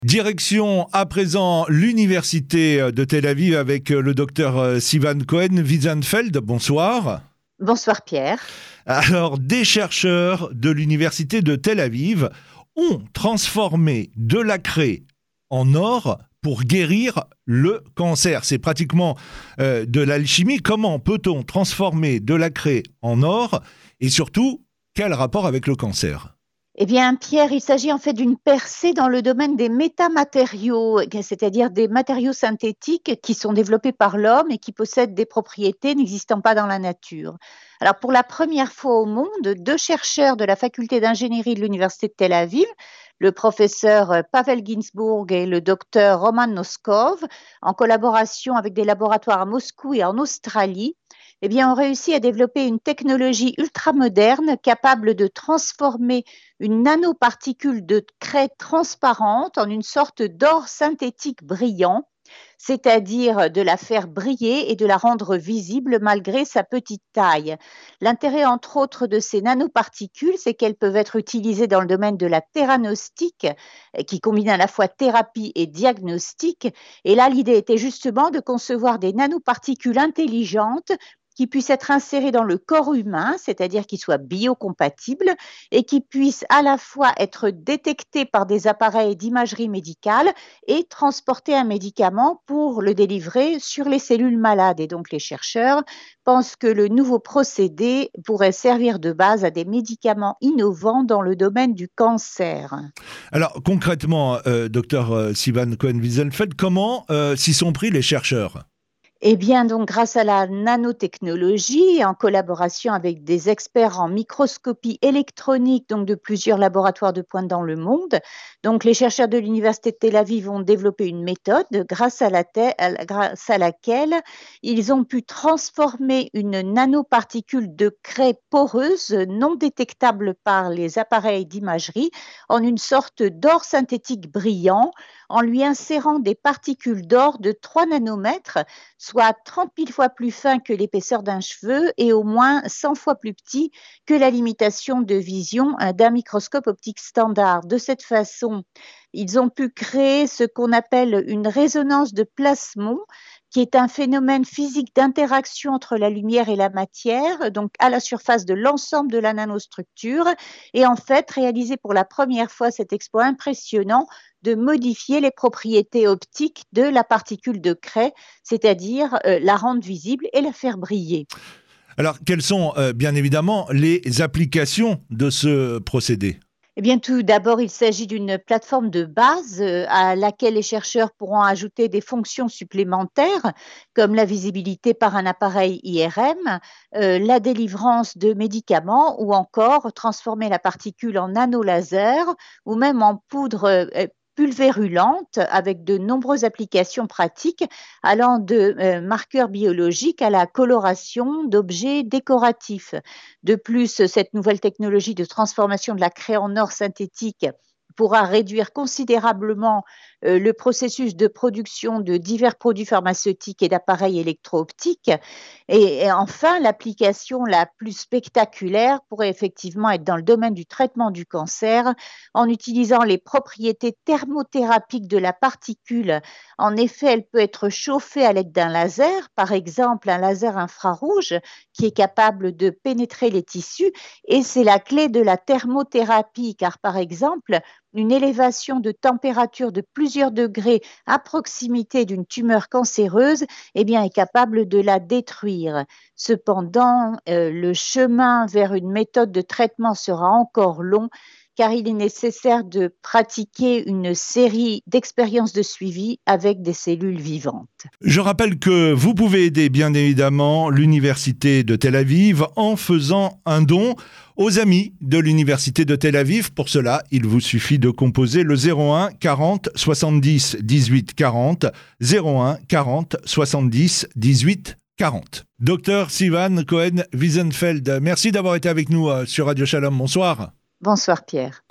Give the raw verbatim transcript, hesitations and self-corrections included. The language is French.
Direction à présent l'université de Tel Aviv avec le docteur Sivan Cohen-Wiesenfeld. Bonsoir. Bonsoir Pierre. Alors, des chercheurs de l'université de Tel Aviv ont transformé de la craie en or pour guérir le cancer. C'est pratiquement euh, de l'alchimie. Comment peut-on transformer de la craie en or et surtout, quel rapport avec le cancer ? Eh bien, Pierre, il s'agit en fait d'une percée dans le domaine des métamatériaux, c'est-à-dire des matériaux synthétiques qui sont développés par l'homme et qui possèdent des propriétés n'existant pas dans la nature. Alors, pour la première fois au monde, deux chercheurs de la faculté d'ingénierie de l'université de Tel Aviv, le professeur Pavel Ginzburg et le docteur Roman Noskov, en collaboration avec des laboratoires à Moscou et en Australie, eh bien, ont réussi à développer une technologie ultramoderne capable de transformer une nanoparticule de craie transparente en une sorte d'or synthétique brillant, c'est-à-dire de la faire briller et de la rendre visible malgré sa petite taille. L'intérêt, entre autres, de ces nanoparticules, c'est qu'elles peuvent être utilisées dans le domaine de la théranostique, qui combine à la fois thérapie et diagnostic. Et là, l'idée était justement de concevoir des nanoparticules intelligentes qui puissent être insérés dans le corps humain, c'est-à-dire qu'ils soient biocompatibles et qui puissent à la fois être détectés par des appareils d'imagerie médicale et transporter un médicament pour le délivrer sur les cellules malades. Et donc les chercheurs pensent que le nouveau procédé pourrait servir de base à des médicaments innovants dans le domaine du cancer. Alors concrètement, euh, docteur Sivan Cohen-Wiesenfeld, comment euh, s'y sont pris les chercheurs ? Eh bien, donc, grâce à la nanotechnologie, en collaboration avec des experts en microscopie électronique, donc de plusieurs laboratoires de pointe dans le monde, donc les chercheurs de l'université de Tel Aviv ont développé une méthode grâce à, la te- grâce à laquelle ils ont pu transformer une nanoparticule de craie poreuse non détectable par les appareils d'imagerie en une sorte d'or synthétique brillant, en lui insérant des particules d'or de trois nanomètres, soit trente mille fois plus fin que l'épaisseur d'un cheveu et au moins cent fois plus petit que la limitation de vision d'un microscope optique standard. De cette façon, ils ont pu créer ce qu'on appelle une résonance de plasmon, qui est un phénomène physique d'interaction entre la lumière et la matière, donc à la surface de l'ensemble de la nanostructure, et en fait réaliser pour la première fois cet exploit impressionnant de modifier les propriétés optiques de la particule de craie, c'est-à-dire euh, la rendre visible et la faire briller. Alors, quelles sont euh, bien évidemment les applications de ce procédé ? Eh bien, tout d'abord, il s'agit d'une plateforme de base euh, à laquelle les chercheurs pourront ajouter des fonctions supplémentaires, comme la visibilité par un appareil I R M, euh, la délivrance de médicaments ou encore transformer la particule en nanolaser ou même en poudre euh, pulvérulente avec de nombreuses applications pratiques allant de euh, marqueurs biologiques à la coloration d'objets décoratifs. De plus, cette nouvelle technologie de transformation de la craie en or synthétique pourra réduire considérablement euh, le processus de production de divers produits pharmaceutiques et d'appareils électro-optiques. Et, et enfin, l'application la plus spectaculaire pourrait effectivement être dans le domaine du traitement du cancer en utilisant les propriétés thermothérapiques de la particule. En effet, elle peut être chauffée à l'aide d'un laser, par exemple un laser infrarouge qui est capable de pénétrer les tissus, et c'est la clé de la thermothérapie, car par exemple, une élévation de température de plusieurs degrés à proximité d'une tumeur cancéreuse eh bien, est capable de la détruire. Cependant, euh, le chemin vers une méthode de traitement sera encore long, car il est nécessaire de pratiquer une série d'expériences de suivi avec des cellules vivantes. Je rappelle que vous pouvez aider bien évidemment l'université de Tel Aviv en faisant un don aux amis de l'université de Tel Aviv. Pour cela, il vous suffit de composer le zéro un quarante soixante-dix dix-huit quarante, zéro un quarante soixante-dix dix-huit quarante. Docteur Sivan Cohen-Wiesenfeld, merci d'avoir été avec nous sur Radio Shalom. Bonsoir. Bonsoir Pierre.